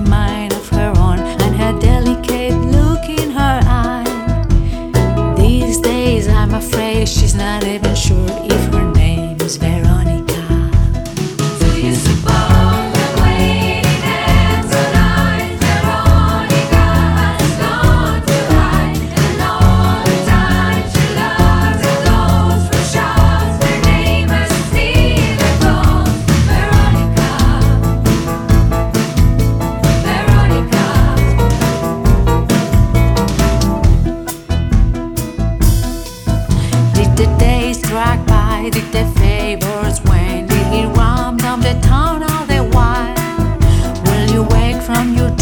mind of her own and her delicate look in her eye. These days I'm afraid she's not even sure if her name is Veronica. Do you suppose that waiting and tonight Veronica has gone to hide, and all the time she loves and goes for shots, her name is still her bones. Veronica, Veronica. Did the days drag by? Did the favors wane? Did he roam down the town all the while? Will you wake from your